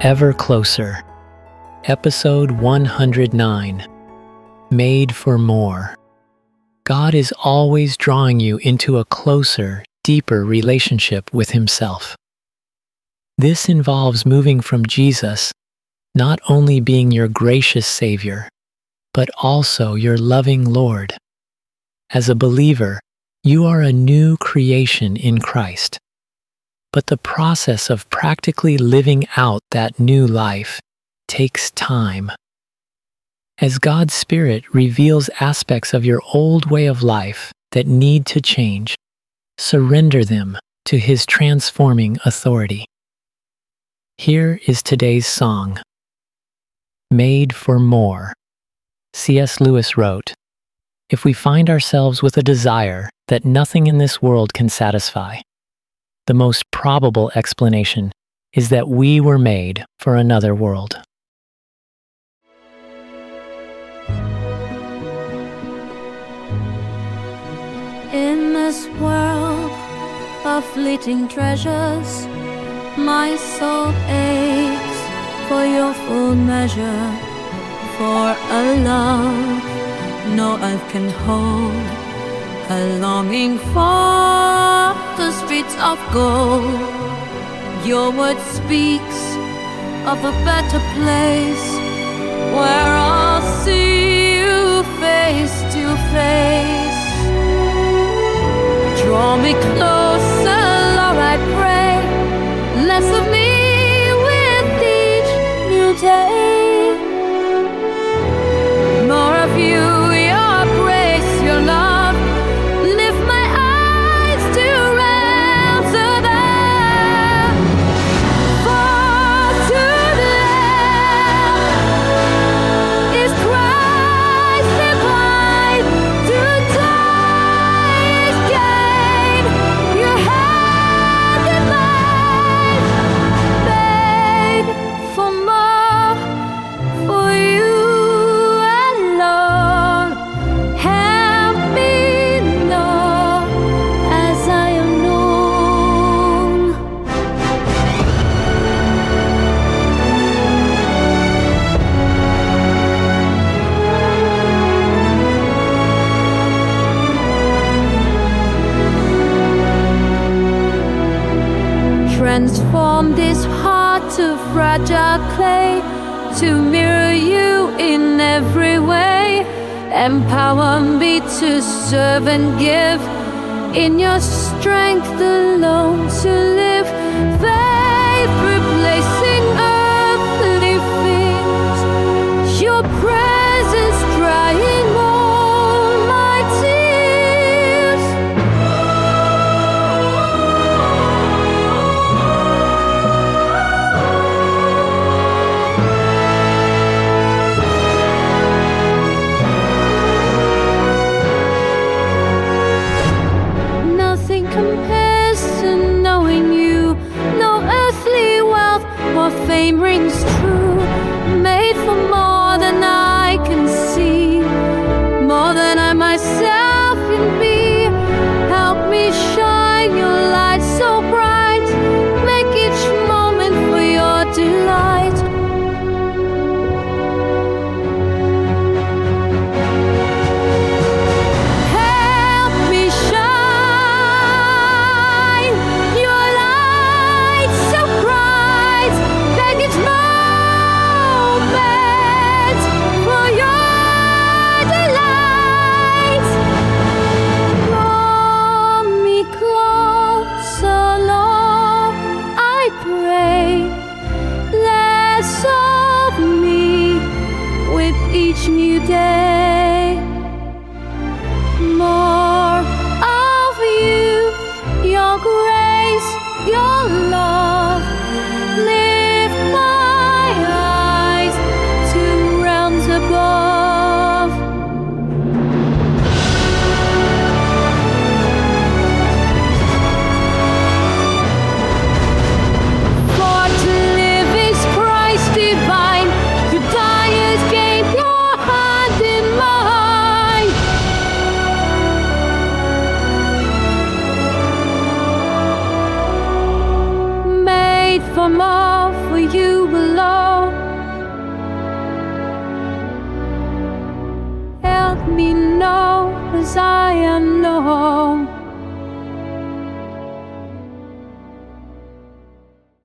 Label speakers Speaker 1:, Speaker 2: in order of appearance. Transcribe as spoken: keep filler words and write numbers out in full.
Speaker 1: Ever Closer, Episode one hundred nine, Made for More. God is always drawing you into a closer, deeper relationship with Himself. This involves moving from Jesus, not only being your gracious Savior, but also your loving Lord. As a believer, you are a new creation in Christ. But the process of practically living out that new life takes time. As God's Spirit reveals aspects of your old way of life that need to change, surrender them to His transforming authority. Here is today's song, Made for More. C S Lewis wrote, "If we find ourselves with a desire that nothing in this world can satisfy, the most probable explanation is that we were made for another world."
Speaker 2: In this world of fleeting treasures, my soul aches for your full measure, for a love no earth can hold, a longing for the streets of gold. Your word speaks of a better place where I'll see you face to face. Draw me closer, Lord, I pray, less of me with each new day, more of you. Transform this heart to fragile clay, to mirror you in every way. Empower me to serve and give, in your strength alone to live. Faith replacing earthly things, your presence drying all my tears. Nothing compares to knowing you. No earthly wealth or fame rings true. Made for more than I can see, more than I myself can be. Help me shine your light so bright, make each moment for your delight. Help me shine your light so bright, make each moment for your delight. Draw me closer, Lord, I pray, less of me with each new day, more of you, your grace, your love. Lift my eyes to realms above. For to live is Christ divine, to die is gain, your hand in me know, 'cause I am known.